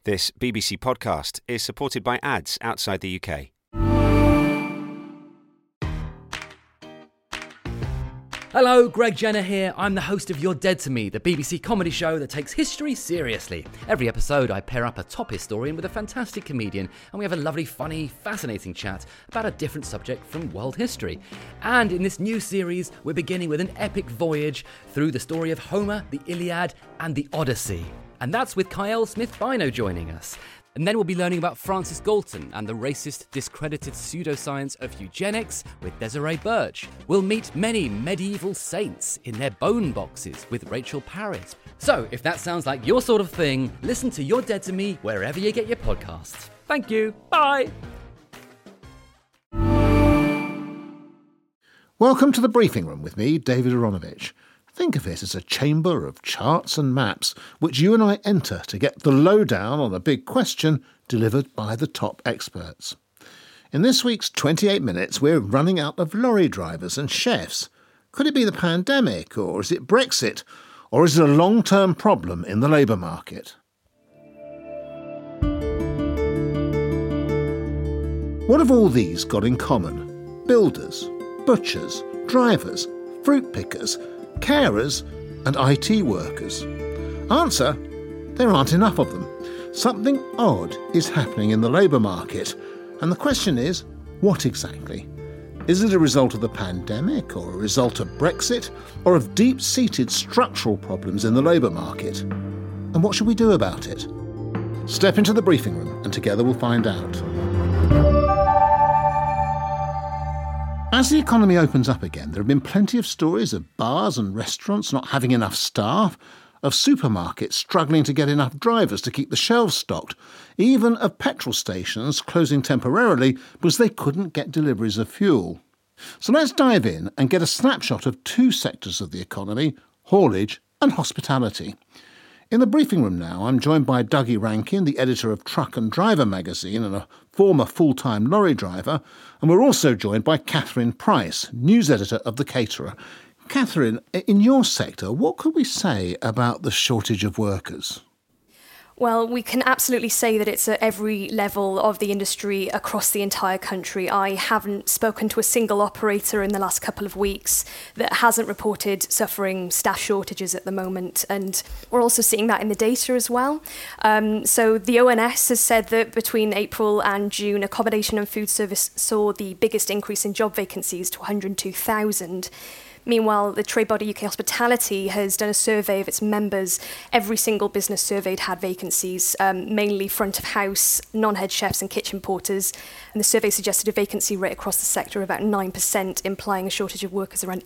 This BBC podcast is supported by ads outside the UK. Hello, Greg Jenner here. I'm the host of You're Dead to Me, the BBC comedy show that takes history seriously. Every episode, I pair up a top historian with a fantastic comedian, and we have a lovely, funny, fascinating chat about a different subject from world history. And in this new series, we're beginning with an epic voyage through the story of Homer, the Iliad, and the Odyssey. And that's with Kyle Smith-Bino joining us. And then we'll be learning about Francis Galton and the racist, discredited pseudoscience of eugenics with Desiree Birch. We'll meet many medieval saints in their bone boxes with Rachel Parrott. So, if that sounds like your sort of thing, listen to You're Dead to Me wherever you get your podcasts. Thank you. Bye. Welcome to the briefing room with me, David Aronovich. Think of it as a chamber of charts and maps which you and I enter to get the lowdown on a big question delivered by the top experts. In this week's 28 Minutes, we're running out of lorry drivers and chefs. Could it be the pandemic, or is it Brexit, or is it a long-term problem in the labour market? What have all these got in common? Builders, butchers, drivers, fruit pickers, carers and IT workers. Answer: there aren't enough of them. Something odd is happening in the labour market, and the question is, what exactly? Is it a result of the pandemic, or a result of Brexit, or of deep-seated structural problems in the labour market? And what should we do about it? Step into the briefing room and together we'll find out. As the economy opens up again, there have been plenty of stories of bars and restaurants not having enough staff, of supermarkets struggling to get enough drivers to keep the shelves stocked, even of petrol stations closing temporarily because they couldn't get deliveries of fuel. So let's dive in and get a snapshot of two sectors of the economy, haulage and hospitality. In the briefing room now, I'm joined by Dougie Rankin, the editor of Truck and Driver magazine and a former full-time lorry driver, and we're also joined by Catherine Price, news editor of The Caterer. Catherine, in your sector, what could we say about the shortage of workers? Well, we can absolutely say that it's at every level of the industry across the entire country. I haven't spoken to a single operator in the last couple of weeks that hasn't reported suffering staff shortages at the moment. And we're also seeing that in the data as well. So the ONS has said that between April and June, accommodation and food service saw the biggest increase in job vacancies to 102,000. Meanwhile, the trade body UK Hospitality has done a survey of its members. Every single business surveyed had vacancies, mainly front of house, non-head chefs and kitchen porters. And the survey suggested a vacancy rate across the sector of about 9%, implying a shortage of workers around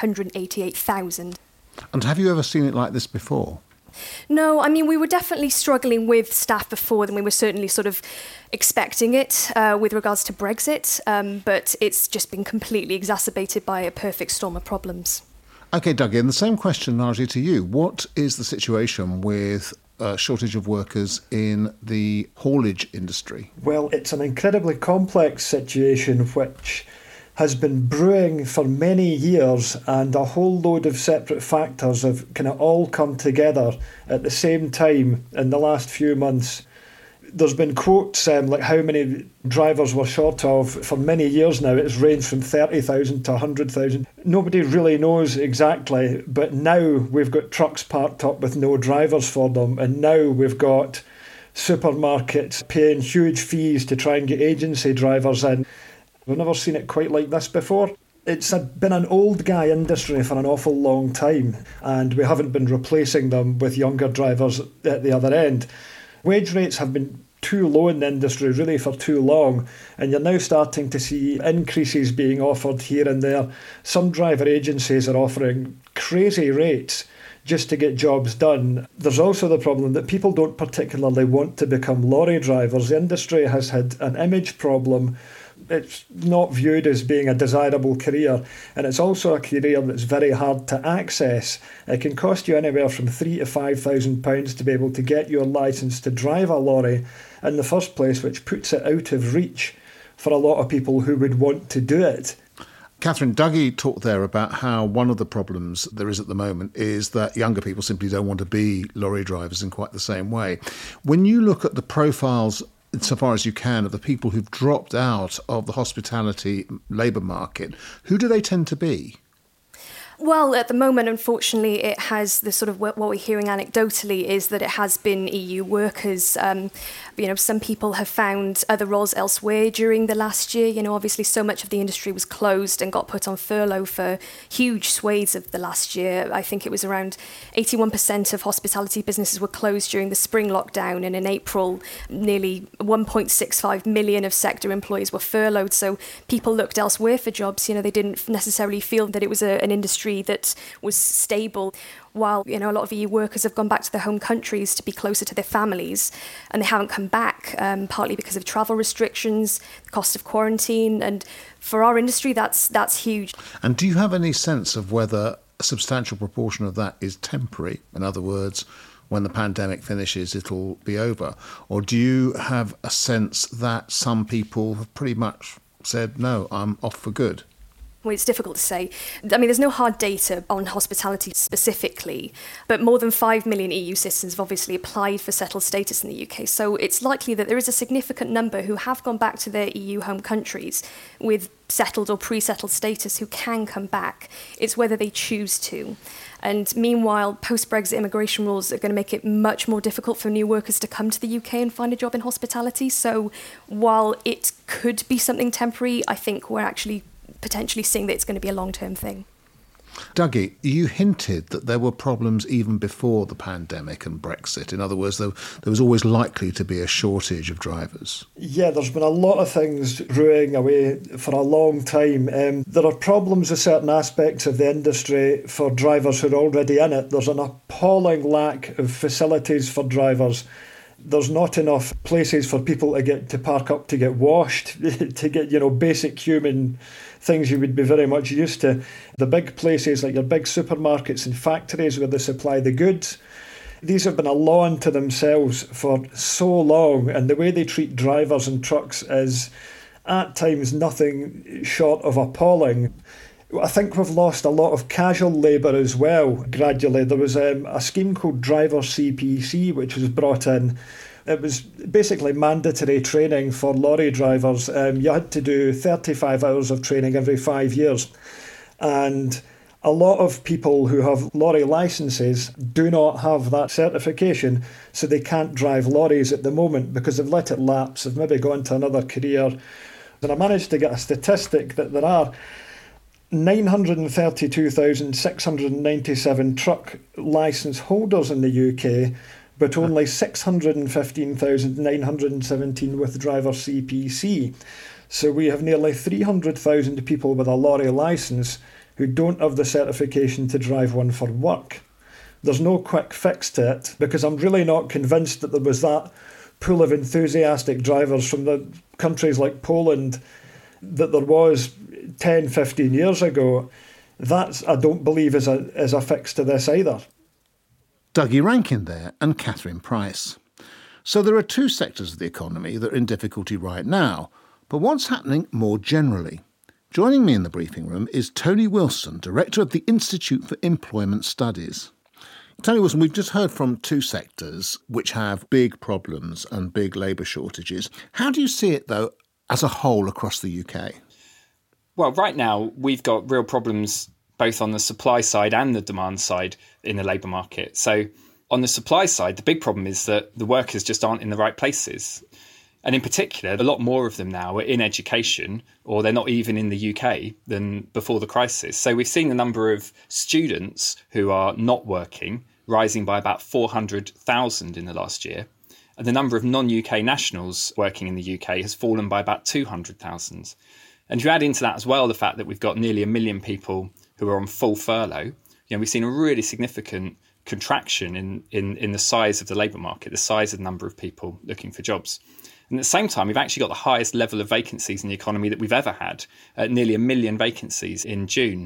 188,000. And have you ever seen it like this before? No, I mean, we were definitely struggling with staff before, and we were certainly sort of expecting it with regards to Brexit, but it's just been completely exacerbated by a perfect storm of problems. OK, Dougie, and the same question largely to you. What is the situation with a shortage of workers in the haulage industry? Well, it's an incredibly complex situation which has been brewing for many years, and a whole load of separate factors have kind of all come together at the same time in the last few months. There's been quotes like how many drivers we're short of for many years now. It's ranged from 30,000 to 100,000. Nobody really knows exactly, but now we've got trucks parked up with no drivers for them, and now we've got supermarkets paying huge fees to try and get agency drivers in. We've never seen it quite like this before. It's been an old guy industry for an awful long time, and we haven't been replacing them with younger drivers at the other end. Wage rates have been too low in the industry really for too long, and you're now starting to see increases being offered here and there. Some driver agencies are offering crazy rates just to get jobs done. There's also the problem that people don't particularly want to become lorry drivers. The industry has had an image problem. It's not viewed as being a desirable career, and it's also a career that's very hard to access. It can cost you anywhere from £3,000 to £5,000 to be able to get your licence to drive a lorry in the first place, which puts it out of reach for a lot of people who would want to do it. Catherine, Dougie talked there about how one of the problems there is at the moment is that younger people simply don't want to be lorry drivers in quite the same way. When you look at the profiles, so far as you can, of the people who've dropped out of the hospitality labour market, who do they tend to be? Well, at the moment, unfortunately, it has the sort of what we're hearing anecdotally is that it has been EU workers. Some people have found other roles elsewhere during the last year. Obviously, so much of the industry was closed and got put on furlough for huge swathes of the last year. I think it was around 81% of hospitality businesses were closed during the spring lockdown. And in April, nearly 1.65 million of sector employees were furloughed. So people looked elsewhere for jobs. They didn't necessarily feel that it was an industry that was stable, while a lot of EU workers have gone back to their home countries to be closer to their families, and they haven't come back, partly because of travel restrictions, the cost of quarantine, and for our industry that's huge. And do you have any sense of whether a substantial proportion of that is temporary? In other words, when the pandemic finishes, it'll be over? Or do you have a sense that some people have pretty much said, no, I'm off for good? Well, it's difficult to say. There's no hard data on hospitality specifically, but more than 5 million EU citizens have obviously applied for settled status in the UK. So it's likely that there is a significant number who have gone back to their EU home countries with settled or pre-settled status who can come back. It's whether they choose to. And meanwhile, post-Brexit immigration rules are going to make it much more difficult for new workers to come to the UK and find a job in hospitality. So while it could be something temporary, I think we're actually potentially seeing that it's going to be a long-term thing. Dougie, you hinted that there were problems even before the pandemic and Brexit. In other words, there was always likely to be a shortage of drivers. Yeah, there's been a lot of things brewing away for a long time. There are problems with certain aspects of the industry for drivers who are already in it. There's an appalling lack of facilities for drivers. There's not enough places for people to park up to get washed, to get, basic human things you would be very much used to. The big places like your big supermarkets and factories where they supply the goods, these have been a law unto themselves for so long, and the way they treat drivers and trucks is at times nothing short of appalling. I think we've lost a lot of casual labour as well, gradually. There was a scheme called Driver CPC, which was brought in. It was basically mandatory training for lorry drivers. You had to do 35 hours of training every 5 years. And a lot of people who have lorry licences do not have that certification, so they can't drive lorries at the moment because they've let it lapse, they've maybe gone to another career. And I managed to get a statistic that there are 932,697 truck licence holders in the UK, but only 615,917 with driver CPC. So we have nearly 300,000 people with a lorry licence who don't have the certification to drive one for work. There's no quick fix to it, because I'm really not convinced that there was that pool of enthusiastic drivers from the countries like Poland that there was 10, 15 years ago. That, I don't believe, is a fix to this either. Dougie Rankin there and Catherine Price. So there are two sectors of the economy that are in difficulty right now, but what's happening more generally? Joining me in the briefing room is Tony Wilson, Director of the Institute for Employment Studies. Tony Wilson, we've just heard from two sectors which have big problems and big labour shortages. How do you see it, though, as a whole across the UK? Well, right now, we've got real problems both on the supply side and the demand side in the labour market. So on the supply side, the big problem is that the workers just aren't in the right places. And in particular, a lot more of them now are in education, or they're not even in the UK than before the crisis. So we've seen the number of students who are not working rising by about 400,000 in the last year. And the number of non-UK nationals working in the UK has fallen by about 200,000. And if you add into that as well the fact that we've got nearly 1 million people who are on full furlough, we've seen a really significant contraction in the size of the labour market, the size of the number of people looking for jobs. And at the same time, we've actually got the highest level of vacancies in the economy that we've ever had, nearly 1 million vacancies in June.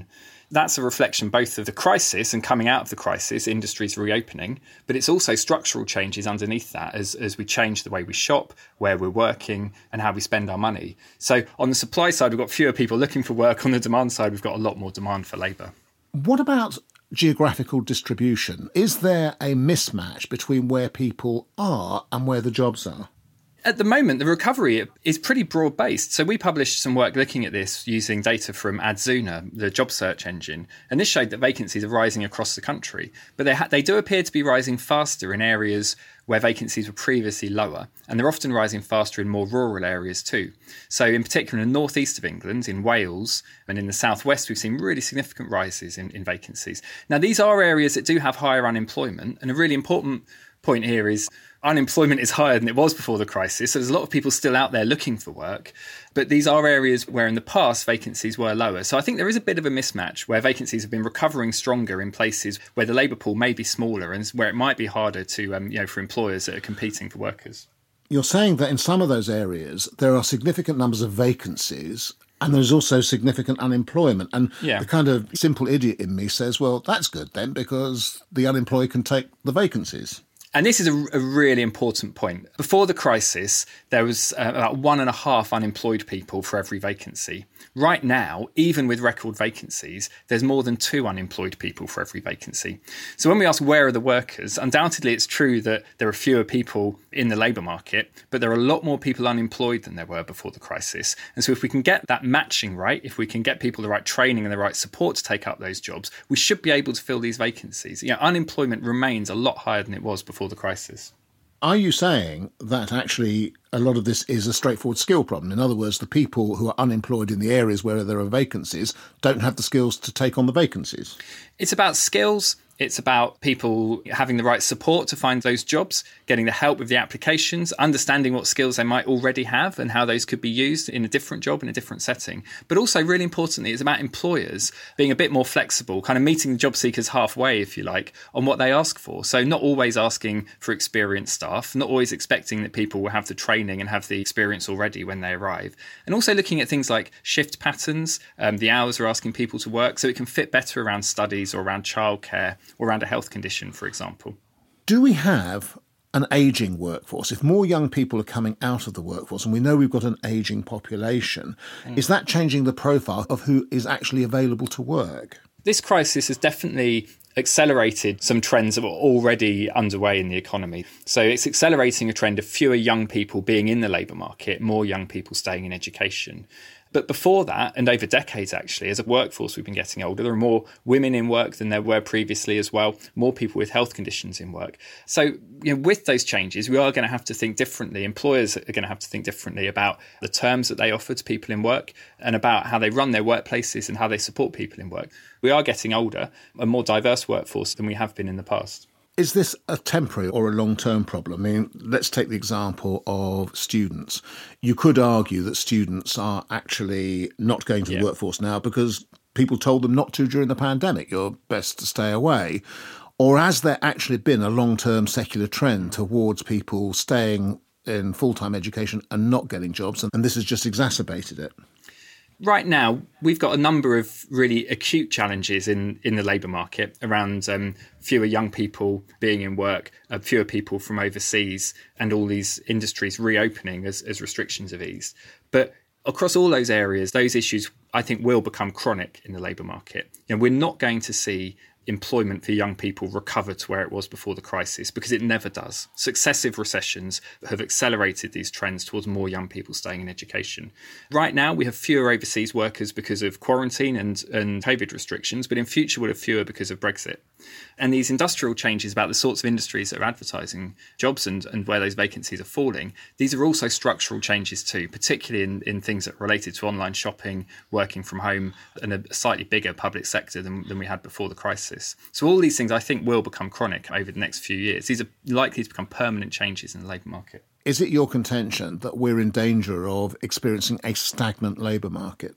That's a reflection both of the crisis and coming out of the crisis, industries reopening, but it's also structural changes underneath that as we change the way we shop, where we're working and how we spend our money. So on the supply side, we've got fewer people looking for work. On the demand side, we've got a lot more demand for labour. What about geographical distribution? Is there a mismatch between where people are and where the jobs are? At the moment, the recovery is pretty broad-based. So we published some work looking at this using data from Adzuna, the job search engine, and this showed that vacancies are rising across the country. But they do appear to be rising faster in areas where vacancies were previously lower, and they're often rising faster in more rural areas too. So in particular in the northeast of England, in Wales, and in the southwest, we've seen really significant rises in vacancies. Now, these are areas that do have higher unemployment, and a really important point here is unemployment is higher than it was before the crisis. So there's a lot of people still out there looking for work. But these are areas where in the past vacancies were lower. So I think there is a bit of a mismatch where vacancies have been recovering stronger in places where the labour pool may be smaller and where it might be harder to, for employers that are competing for workers. You're saying that in some of those areas there are significant numbers of vacancies and there's also significant unemployment. And the kind of simple idiot in me says, well, that's good then because the unemployed can take the vacancies. And this is a really important point. Before the crisis, there was about 1.5 unemployed people for every vacancy. Right now, even with record vacancies, there's more than 2 unemployed people for every vacancy. So when we ask where are the workers, undoubtedly it's true that there are fewer people in the labour market, but there are a lot more people unemployed than there were before the crisis. And so if we can get that matching right, if we can get people the right training and the right support to take up those jobs, we should be able to fill these vacancies. Unemployment remains a lot higher than it was before the crisis. Are you saying that actually a lot of this is a straightforward skill problem? In other words, the people who are unemployed in the areas where there are vacancies don't have the skills to take on the vacancies? It's about skills. It's about people having the right support to find those jobs, getting the help with the applications, understanding what skills they might already have and how those could be used in a different job, in a different setting. But also, really importantly, it's about employers being a bit more flexible, kind of meeting the job seekers halfway, if you like, on what they ask for. So not always asking for experienced staff, not always expecting that people will have the training and have the experience already when they arrive. And also looking at things like shift patterns, the hours we're asking people to work, so it can fit better around studies or around childcare or around a health condition, for example. Do we have an ageing workforce? If more young people are coming out of the workforce, and we know we've got an ageing population, is that changing the profile of who is actually available to work? This crisis has definitely accelerated some trends that were already underway in the economy. So it's accelerating a trend of fewer young people being in the labour market, more young people staying in education. But before that, and over decades actually, as a workforce we've been getting older, there are more women in work than there were previously as well, more people with health conditions in work. So with those changes, we are going to have to think differently. Employers are going to have to think differently about the terms that they offer to people in work and about how they run their workplaces and how they support people in work. We are getting older, a more diverse workforce than we have been in the past. Is this a temporary or a long-term problem? I mean, let's take the example of students. You could argue that students are actually not going to the workforce now because people told them not to during the pandemic. You're best to stay away. Or has there actually been a long-term secular trend towards people staying in full-time education and not getting jobs, and this has just exacerbated it? Right now, we've got a number of really acute challenges in the labour market around fewer young people being in work, fewer people from overseas, and all these industries reopening as restrictions have eased. But across all those areas, those issues, I think, will become chronic in the labour market. We're not going to see employment for young people recover to where it was before the crisis because it never does. Successive recessions have accelerated these trends towards more young people staying in education. Right now, we have fewer overseas workers because of quarantine and COVID restrictions, but in future we'll have fewer because of Brexit. And these industrial changes about the sorts of industries that are advertising jobs and where those vacancies are falling, these are also structural changes too, particularly in things that are related to online shopping, working from home, and a slightly bigger public sector than we had before the crisis. So all these things, I think, will become chronic over the next few years. These are likely to become permanent changes in the labour market. Is it your contention that we're in danger of experiencing a stagnant labour market?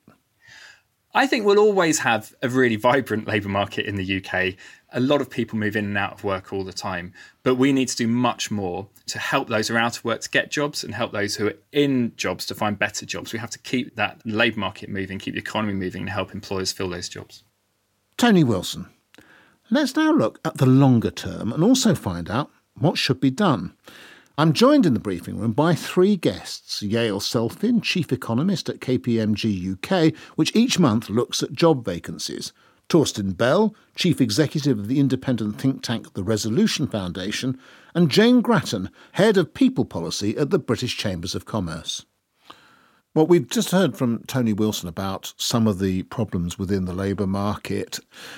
I think we'll always have a really vibrant labour market in the UK. A lot of people move in and out of work all the time, but we need to do much more to help those who are out of work to get jobs and help those who are in jobs to find better jobs. We have to keep that labour market moving, keep the economy moving and help employers fill those jobs. Tony Wilson. Let's now look at the longer term and also find out what should be done. I'm joined in the briefing room by three guests. Yael Selfin, Chief Economist at KPMG UK, which each month looks at job vacancies. Torsten Bell, Chief Executive of the independent think tank The Resolution Foundation, and Jane Grattan, Head of People Policy at the British Chambers of Commerce. Well, we've just heard from Tony Wilson about some of the problems within the labour market.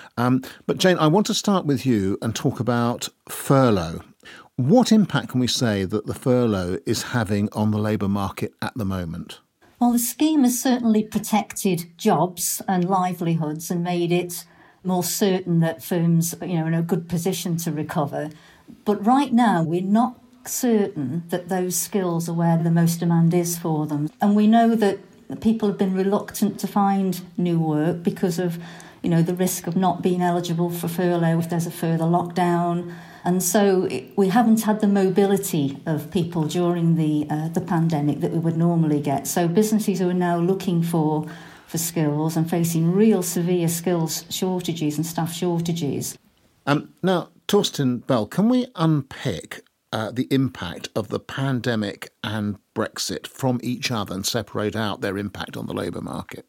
But Jane, I want to start with you and talk about furlough. What impact can we say that the furlough is having on the labour market at the moment? Well, the scheme has certainly protected jobs and livelihoods and made it more certain that firms, are in a good position to recover. But right now, we're not certain that those skills are where the most demand is for them. And we know that people have been reluctant to find new work because of, the risk of not being eligible for furlough if there's a further lockdown. And so we haven't had the mobility of people during the pandemic that we would normally get. So businesses who are now looking for skills and facing real severe skills shortages and staff shortages. Now, Torsten Bell, can we unpick the impact of the pandemic and Brexit from each other and separate out their impact on the labour market?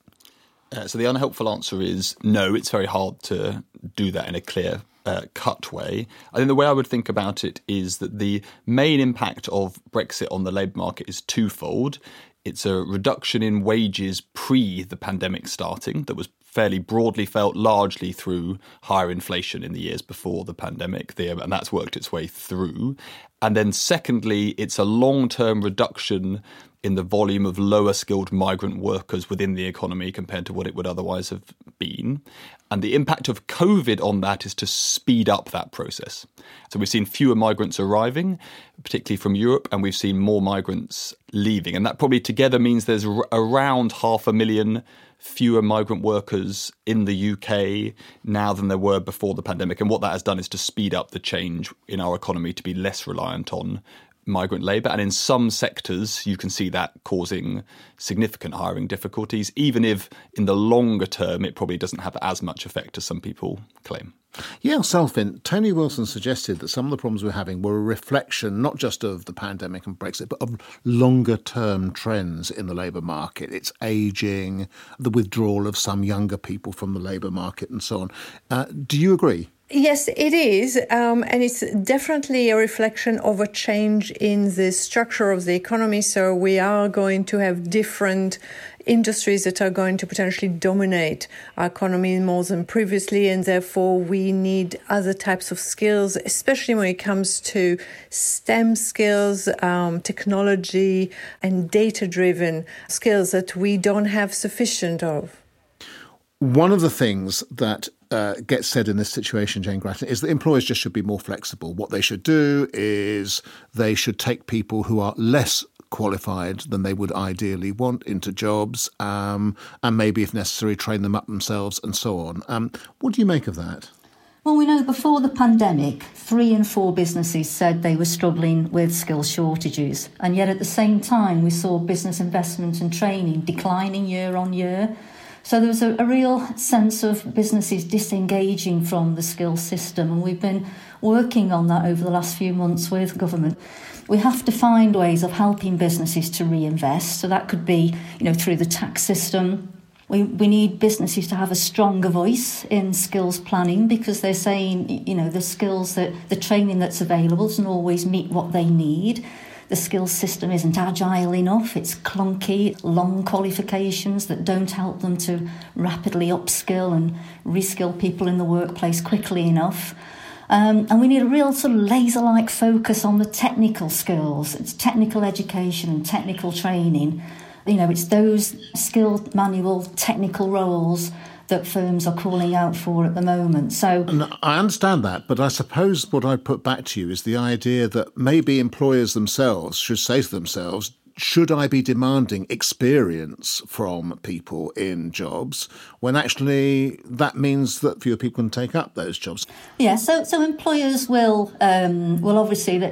So the unhelpful answer is no, it's very hard to do that in a clear cut way. I think the way I would think about it is that the main impact of Brexit on the labour market is twofold. It's a reduction in wages pre the pandemic starting that was fairly broadly felt largely through higher inflation in the years before the pandemic, and that's worked its way through. And then secondly, it's a long-term reduction in the volume of lower skilled migrant workers within the economy compared to what it would otherwise have been. And the impact of COVID on that is to speed up that process. So we've seen fewer migrants arriving, particularly from Europe, and we've seen more migrants leaving. And that probably together means there's around 500,000 fewer migrant workers in the UK now than there were before the pandemic. And what that has done is to speed up the change in our economy to be less reliant on migrant labour. And in some sectors, you can see that causing significant hiring difficulties, even if in the longer term, it probably doesn't have as much effect as some people claim. Yael Selfin, Tony Wilson suggested that some of the problems we're having were a reflection not just of the pandemic and Brexit, but of longer-term trends in the labour market. It's ageing, the withdrawal of some younger people from the labour market and so on. Do you agree? Yes, it is. And it's definitely a reflection of a change in the structure of the economy. So we are going to have different industries that are going to potentially dominate our economy more than previously. And therefore, we need other types of skills, especially when it comes to STEM skills, technology and data-driven skills that we don't have sufficient of. One of the things that gets said in this situation, Jane Grattan, is that employers just should be more flexible. What they should do is they should take people who are less qualified than they would ideally want into jobs and maybe, if necessary, train them up themselves and so on. What do you make of that? Well, we know before the pandemic, 3 in 4 businesses said they were struggling with skill shortages. And yet at the same time, we saw business investment and training declining year on year. So there was a real sense of businesses disengaging from the skills system, and we've been working on that over the last few months with government. We have to find ways of helping businesses to reinvest. So that could be, through the tax system. We need businesses to have a stronger voice in skills planning because they're saying, the skills the training that's available doesn't always meet what they need. The skills system isn't agile enough, it's clunky, long qualifications that don't help them to rapidly upskill and reskill people in the workplace quickly enough. And we need a real sort of laser-like focus on the technical skills. It's technical education and technical training. It's those skilled manual technical roles that firms are calling out for at the moment. So I understand that, but I suppose what I'd put back to you is the idea that maybe employers themselves should say to themselves, should I be demanding experience from people in jobs when actually that means that fewer people can take up those jobs? Yeah, so employers will obviously, that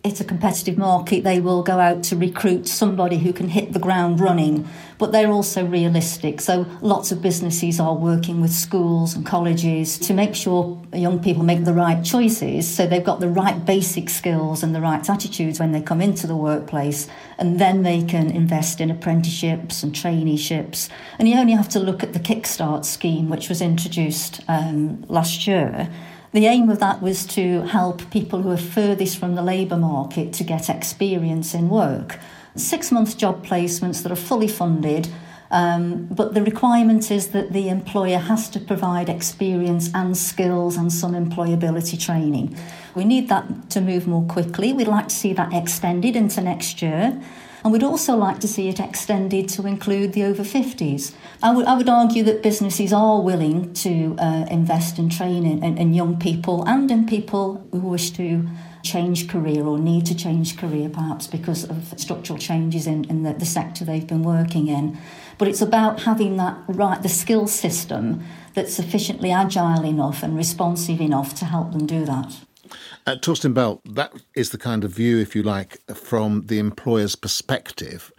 it's a competitive market, they will go out to recruit somebody who can hit the ground running, but they're also realistic. So lots of businesses are working with schools and colleges to make sure young people make the right choices, so they've got the right basic skills and the right attitudes when they come into the workplace, and then they can invest in apprenticeships and traineeships. And you only have to look at the Kickstart scheme, which was introduced last year. The aim of that was to help people who are furthest from the labour market to get experience in work. 6-month job placements that are fully funded, but the requirement is that the employer has to provide experience and skills and some employability training. We need that to move more quickly. We'd like to see that extended into next year. And we'd also like to see it extended to include the over 50s. I would argue that businesses are willing to invest in training in young people and in people who wish to change career or need to change career, perhaps because of structural changes in the sector they've been working in. But it's about having the skill system that's sufficiently agile enough and responsive enough to help them do that. Torsten Bell, that is the kind of view, if you like, from the employer's perspective.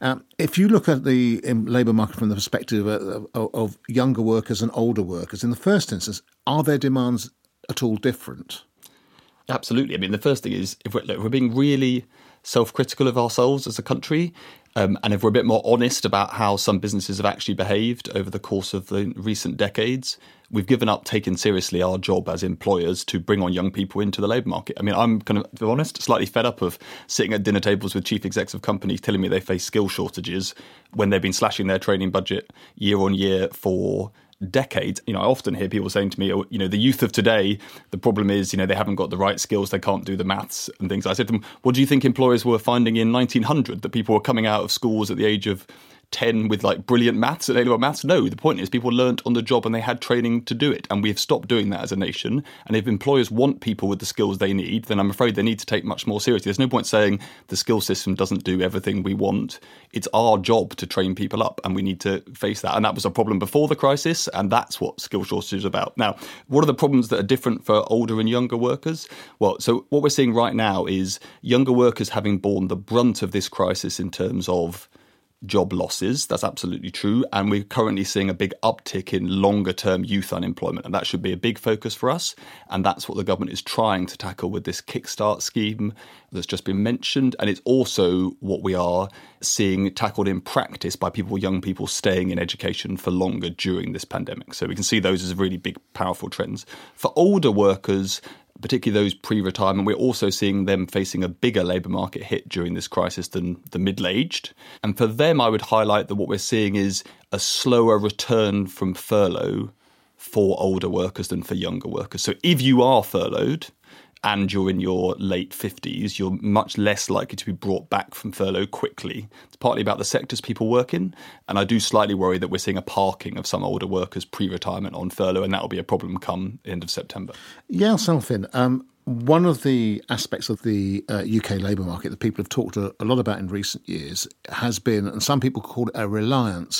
If you look at the labour market from the perspective of younger workers and older workers, in the first instance, are their demands at all different? Absolutely. I mean, the first thing is, if we're being really self-critical of ourselves as a country, and if we're a bit more honest about how some businesses have actually behaved over the course of the recent decades, we've given up taking seriously our job as employers to bring on young people into the labour market. I mean, I'm kind of, to be honest, slightly fed up of sitting at dinner tables with chief execs of companies telling me they face skill shortages when they've been slashing their training budget year on year for decades. I often hear people saying to me, the youth of today, the problem is, they haven't got the right skills, they can't do the maths and things. I said to them, what do you think employers were finding in 1900, that people were coming out of schools at the age of 10 with brilliant maths and A-level maths? No, the point is people learnt on the job and they had training to do it, and we have stopped doing that as a nation. And if employers want people with the skills they need, then I'm afraid they need to take much more seriously. There's no point saying the skill system doesn't do everything we want. It's our job to train people up, and we need to face that. And that was a problem before the crisis, and that's what skill shortage is about. Now, what are the problems that are different for older and younger workers? Well, so what we're seeing right now is younger workers having borne the brunt of this crisis in terms of job losses. That's absolutely true. And we're currently seeing a big uptick in longer term youth unemployment. And that should be a big focus for us. And that's what the government is trying to tackle with this Kickstart scheme that's just been mentioned. And it's also what we are seeing tackled in practice by young people staying in education for longer during this pandemic. So we can see those as really big, powerful trends. For older workers, particularly those pre-retirement, we're also seeing them facing a bigger labour market hit during this crisis than the middle-aged. And for them, I would highlight that what we're seeing is a slower return from furlough for older workers than for younger workers. So if you are furloughed and you're in your late 50s, you're much less likely to be brought back from furlough quickly. It's partly about the sectors people work in, and I do slightly worry that we're seeing a parking of some older workers pre-retirement on furlough, and that will be a problem come end of September. Yael Selfin, one of the aspects of the UK labour market that people have talked a lot about in recent years has been, and some people call it a reliance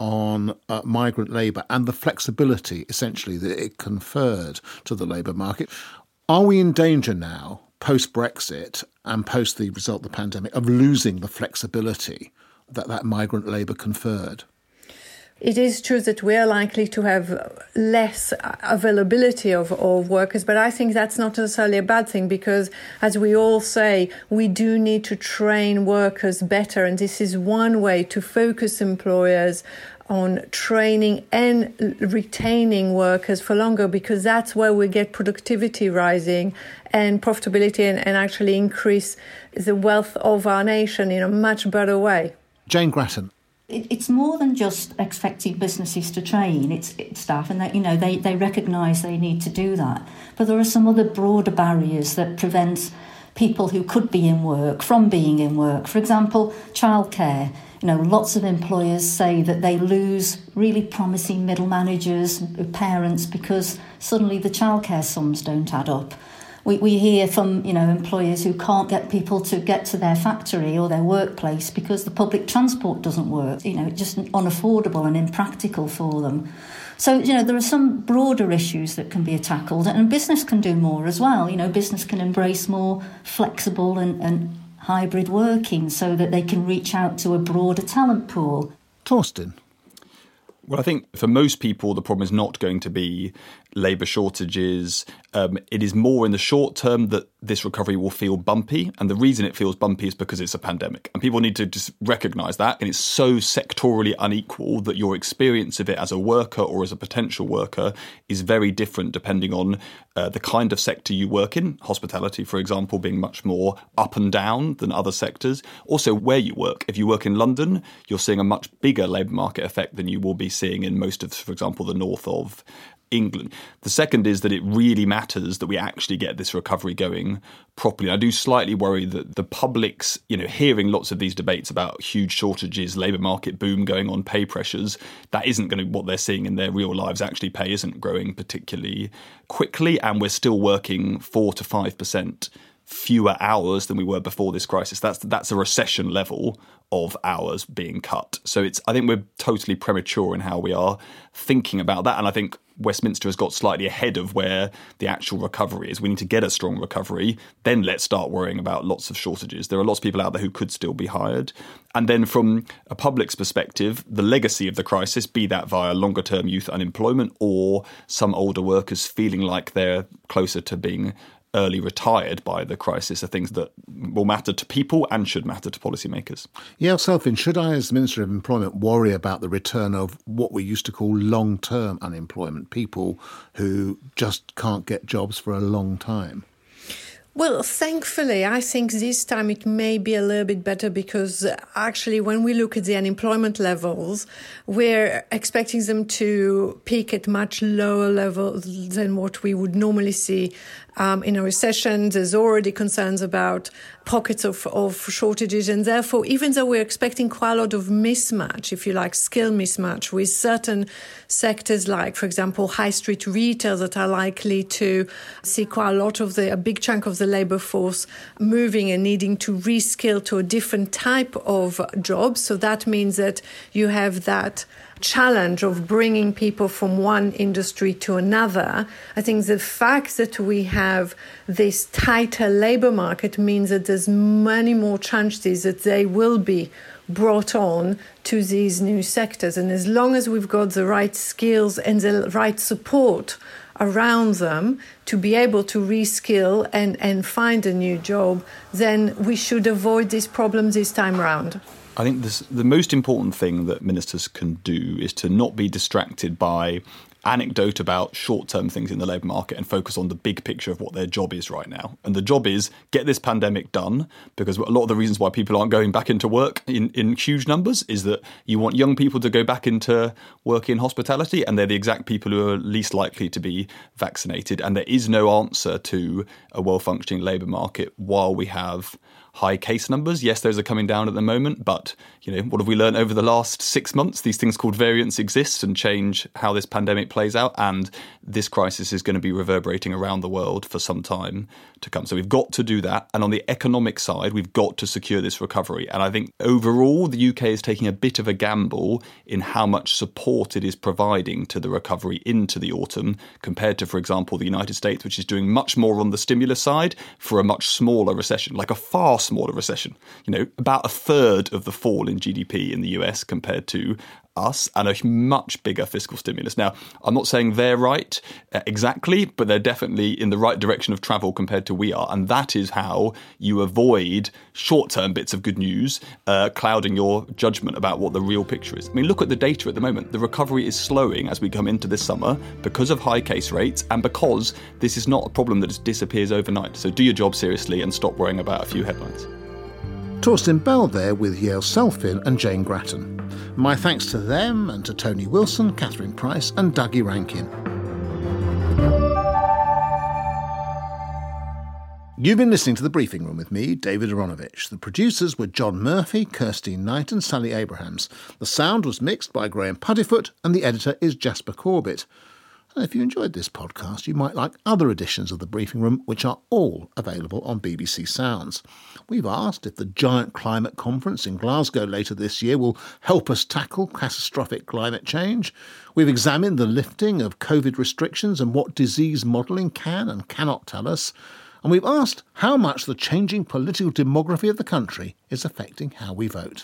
on migrant labour and the flexibility, essentially, that it conferred to the labour market. Are we in danger now, post-Brexit and post the result of the pandemic, of losing the flexibility that migrant labour conferred? It is true that we are likely to have less availability of workers, but I think that's not necessarily a bad thing because, as we all say, we do need to train workers better, and this is one way to focus employers on training and retaining workers for longer, because that's where we get productivity rising and profitability and actually increase the wealth of our nation in a much better way. Jane Grattan. It's more than just expecting businesses to train its staff, and that they recognise they need to do that. But there are some other broader barriers that prevent people who could be in work from being in work. For example, childcare. Lots of employers say that they lose really promising middle managers, parents, because suddenly the childcare sums don't add up. We hear from, employers who can't get people to get to their factory or their workplace because the public transport doesn't work. It's just unaffordable and impractical for them. So, there are some broader issues that can be tackled, and business can do more as well. Business can embrace more flexible and hybrid working so that they can reach out to a broader talent pool. Torsten. Well, I think for most people, the problem is not going to be labour shortages. It is more in the short term that this recovery will feel bumpy. And the reason it feels bumpy is because it's a pandemic. And people need to just recognise that. And it's so sectorally unequal that your experience of it as a worker or as a potential worker is very different depending on the kind of sector you work in. Hospitality, for example, being much more up and down than other sectors. Also, where you work. If you work in London, you're seeing a much bigger labour market effect than you will be seeing in most of, for example, the north of England. The second is that it really matters that we actually get this recovery going properly. I do slightly worry that the public's, hearing lots of these debates about huge shortages, labour market boom going on, pay pressures, that isn't going to be what they're seeing in their real lives. Actually, pay isn't growing particularly quickly, and we're still working 4 to 5% fewer hours than we were before this crisis. That's a recession level of hours being cut. So I think we're totally premature in how we are thinking about that. And I think Westminster has got slightly ahead of where the actual recovery is. We need to get a strong recovery. Then let's start worrying about lots of shortages. There are lots of people out there who could still be hired. And then from a public's perspective, the legacy of the crisis, be that via longer term youth unemployment or some older workers feeling like they're closer to being early retired by the crisis, are things that will matter to people and should matter to policymakers. Yael Selfin, should I, as Minister of Employment, worry about the return of what we used to call long-term unemployment, people who just can't get jobs for a long time? Well, thankfully, I think this time it may be a little bit better because actually when we look at the unemployment levels, we're expecting them to peak at much lower levels than what we would normally see in a recession. There's already concerns about pockets of shortages, and therefore, even though we're expecting quite a lot of mismatch, if you like, skill mismatch with certain sectors like, for example, high street retail that are likely to see quite a lot of a big chunk of the labour force moving and needing to reskill to a different type of job. So that means that you have that challenge of bringing people from one industry to another. I think the fact that we have this tighter labour market means that there's many more chances that they will be brought on to these new sectors. And as long as we've got the right skills and the right support around them to be able to reskill and find a new job, then we should avoid this problem this time around. I think the most important thing that ministers can do is to not be distracted by anecdote about short-term things in the labour market and focus on the big picture of what their job is right now. And the job is get this pandemic done, because a lot of the reasons why people aren't going back into work in huge numbers is that you want young people to go back into work in hospitality, and they're the exact people who are least likely to be vaccinated. And there is no answer to a well-functioning labour market while we have high case numbers. Yes, those are coming down at the moment, but what have we learned over the last 6 months? These things called variants exist and change how this pandemic plays out, and this crisis is going to be reverberating around the world for some time to come. So we've got to do that. And on the economic side, we've got to secure this recovery. And I think overall, the UK is taking a bit of a gamble in how much support it is providing to the recovery into the autumn compared to, for example, the United States, which is doing much more on the stimulus side for a much smaller recession, like a far smaller recession. About a third of the fall in GDP in the US compared to us, and a much bigger fiscal stimulus. Now, I'm not saying they're right exactly, but they're definitely in the right direction of travel compared to we are. And that is how you avoid short-term bits of good news clouding your judgment about what the real picture is. I mean, look at the data at the moment. The recovery is slowing as we come into this summer because of high case rates and because this is not a problem that just disappears overnight. So do your job seriously and stop worrying about a few headlines. Torsten Bell there with Yael Selfin and Jane Grattan. My thanks to them and to Tony Wilson, Catherine Price and Dougie Rankin. You've been listening to The Briefing Room with me, David Aronovich. The producers were John Murphy, Kirsty Knight and Sally Abrahams. The sound was mixed by Graham Puddifoot and the editor is Jasper Corbett. And if you enjoyed this podcast, you might like other editions of The Briefing Room, which are all available on BBC Sounds. We've asked if the giant climate conference in Glasgow later this year will help us tackle catastrophic climate change. We've examined the lifting of COVID restrictions and what disease modelling can and cannot tell us. And we've asked how much the changing political demography of the country is affecting how we vote.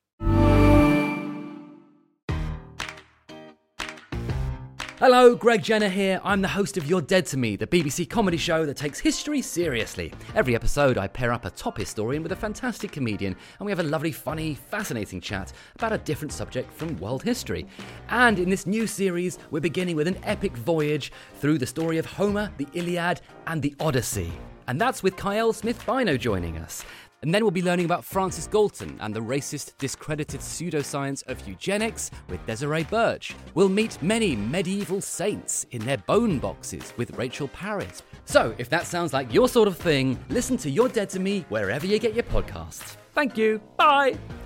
Hello, Greg Jenner here. I'm the host of You're Dead to Me, the BBC comedy show that takes history seriously. Every episode, I pair up a top historian with a fantastic comedian, and we have a lovely, funny, fascinating chat about a different subject from world history. And in this new series, we're beginning with an epic voyage through the story of Homer, the Iliad, and the Odyssey. And that's with Kyle Smith-Bino joining us. And then we'll be learning about Francis Galton and the racist, discredited pseudoscience of eugenics with Desiree Birch. We'll meet many medieval saints in their bone boxes with Rachel Parrott. So, if that sounds like your sort of thing, listen to You're Dead to Me wherever you get your podcasts. Thank you. Bye.